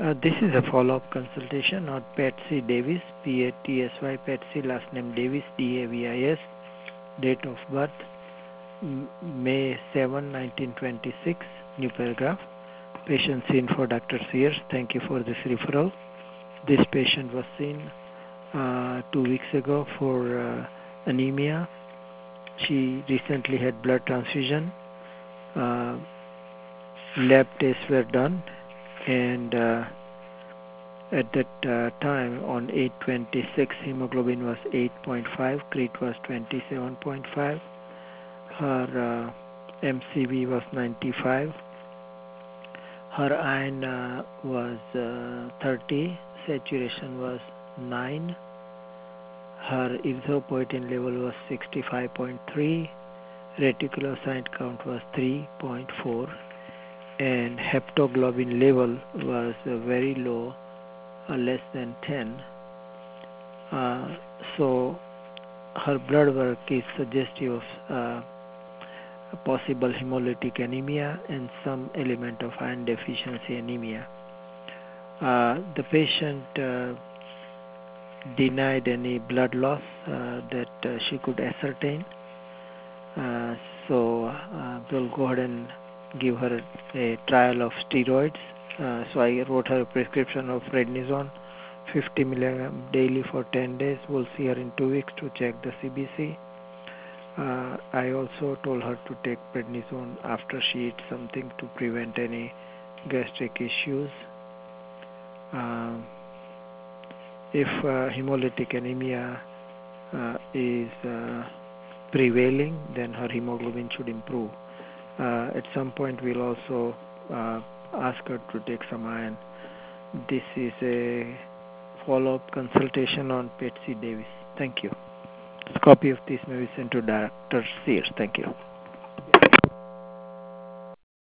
This is a follow-up consultation on Patsy Davis, P-A-T-S-Y, Patsy, last name Davis, D-A-V-I-S, date of birth, May 7, 1926, new paragraph. Patient seen for Dr. Sears. Thank you for this referral. This patient was seen 2 weeks ago for anemia. She recently had blood transfusion. Lab tests were done, and at that time on 8/26 hemoglobin was 8.5, creat was 27.5, her MCV was 95, her iron was 30, saturation was 9, her erythropoietin level was 65.3, reticulocyte count was 3.4, and haptoglobin level was very low, less than 10. So her blood work is suggestive of a possible hemolytic anemia and some element of iron deficiency anemia. The patient denied any blood loss that she could ascertain. So we'll go ahead and give her a trial of steroids. So I wrote her a prescription of prednisone, 50 milligram daily for 10 days. We'll see her in 2 weeks to check the CBC. I also told her to take prednisone after she eats something to prevent any gastric issues. If hemolytic anemia is prevailing, then her hemoglobin should improve. At some point, we'll also ask her to take some iron. This is a follow-up consultation on Patsy Davis. Thank you. A copy of this may be sent to Dr. Sears. Thank you.